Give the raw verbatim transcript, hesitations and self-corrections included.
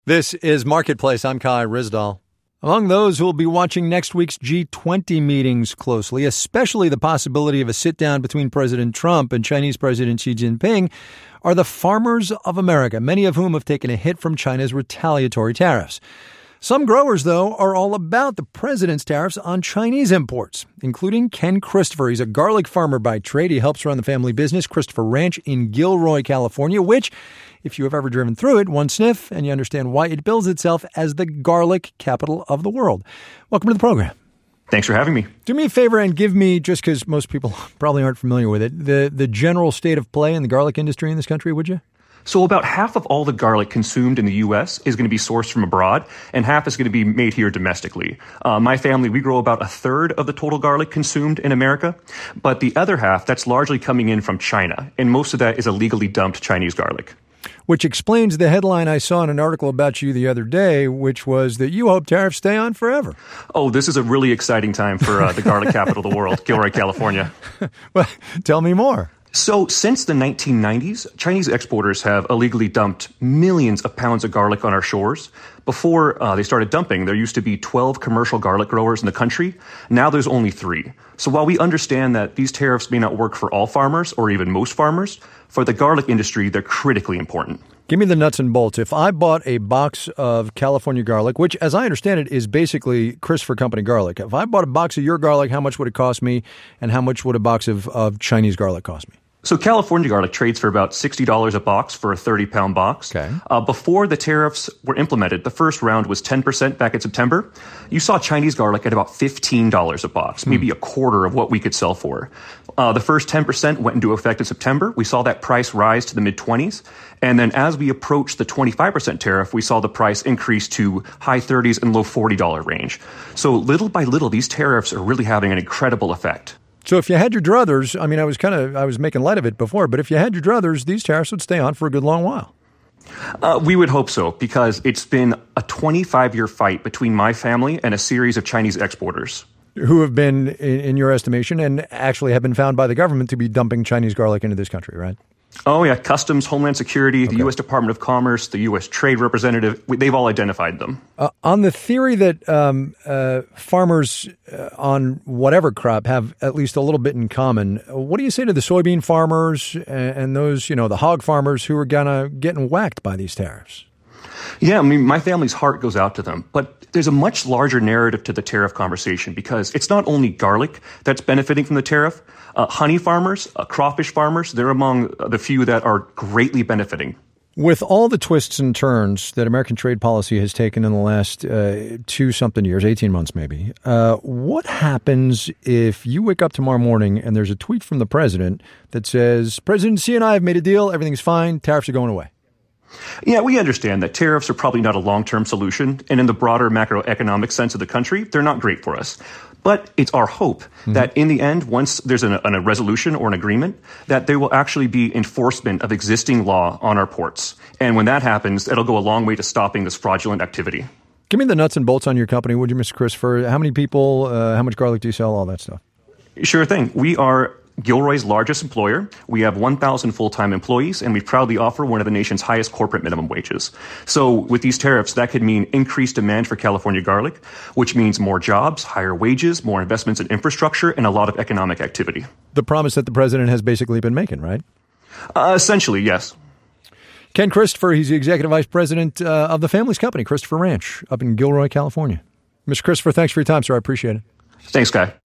This is Marketplace. I'm Kai Ryssdal. Among those who will be watching next week's G twenty meetings closely, especially the possibility of a sit-down between President Trump and Chinese President Xi Jinping, are the farmers of America, many of whom have taken a hit from China's retaliatory tariffs. Some growers, though, are all about the president's tariffs on Chinese imports, including Ken Christopher. He's a garlic farmer by trade. He helps run the family business, Christopher Ranch, in Gilroy, California, which, if you have ever driven through it, one sniff, and you understand why it bills itself as the garlic capital of the world. Welcome to the program. Thanks for having me. Do me a favor and give me, just because most people probably aren't familiar with it, the, the general state of play in the garlic industry in this country, would you? So about half of all the garlic consumed in the U S is going to be sourced from abroad, and half is going to be made here domestically. Uh, my family, we grow about a third of the total garlic consumed in America, but the other half, that's largely coming in from China, and most of that is illegally dumped Chinese garlic. Which explains the headline I saw in an article about you the other day, which was that you hope tariffs stay on forever. Oh, this is a really exciting time for uh, the garlic capital of the world, Gilroy, California. Well, tell me more. So since the nineteen nineties, Chinese exporters have illegally dumped millions of pounds of garlic on our shores. Before uh, they started dumping, there used to be twelve commercial garlic growers in the country. Now there's only three. So while we understand that these tariffs may not work for all farmers or even most farmers, for the garlic industry, they're critically important. Give me the nuts and bolts. If I bought a box of California garlic, which, as I understand it, is basically Christopher Company garlic. If I bought a box of your garlic, how much would it cost me, and how much would a box of, of Chinese garlic cost me? So California garlic trades for about sixty dollars a box for a thirty-pound box. Okay. Uh, before the tariffs were implemented, the first round was ten percent back in September. You saw Chinese garlic at about fifteen dollars a box, maybe a quarter of what we could sell for. Uh, the first ten percent went into effect in September. We saw that price rise to the mid-twenties. And then as we approached the twenty-five percent tariff, we saw the price increase to high thirties and low forty dollars range. So little by little, these tariffs are really having an incredible effect. So if you had your druthers, I mean, I was kind of, I was making light of it before, but if you had your druthers, these tariffs would stay on for a good long while. Uh, we would hope so, because it's been a twenty-five-year fight between my family and a series of Chinese exporters. Who have been, in, in your estimation, and actually have been found by the government to be dumping Chinese garlic into this country, right? Oh, yeah. Customs, Homeland Security, Okay. the U S Department of Commerce, the U S Trade Representative, they've all identified them. Uh, on the theory that um, uh, farmers uh, on whatever crop have at least a little bit in common, what do you say to the soybean farmers and, and those, you know, the hog farmers who are gonna getting whacked by these tariffs? Yeah, I mean, my family's heart goes out to them. But there's a much larger narrative to the tariff conversation, because it's not only garlic that's benefiting from the tariff. Uh, honey farmers, uh, crawfish farmers, they're among the few that are greatly benefiting. With all the twists and turns that American trade policy has taken in the last uh, two-something years, eighteen months maybe, uh, what happens if you wake up tomorrow morning and there's a tweet from the president that says, President Xi and I have made a deal, everything's fine, tariffs are going away? Yeah, we understand that tariffs are probably not a long-term solution, and in the broader macroeconomic sense of the country, they're not great for us. But it's our hope mm-hmm. that in the end, once there's an, an, a resolution or an agreement, that there will actually be enforcement of existing law on our ports. And when that happens, it'll go a long way to stopping this fraudulent activity. Give me the nuts and bolts on your company, would you, Mister Christopher? How many people, uh, how much garlic do you sell, all that stuff? Sure thing. We are Gilroy's largest employer. We have one thousand full-time employees, and we proudly offer one of the nation's highest corporate minimum wages. So with these tariffs, that could mean increased demand for California garlic, which means more jobs, higher wages, more investments in infrastructure, and a lot of economic activity. The promise that the president has basically been making, right? Uh, essentially, yes. Ken Christopher, he's the executive vice president uh, of the family's company, Christopher Ranch, up in Gilroy, California. Mister Christopher, thanks for your time, sir. I appreciate it. Thanks, Guy.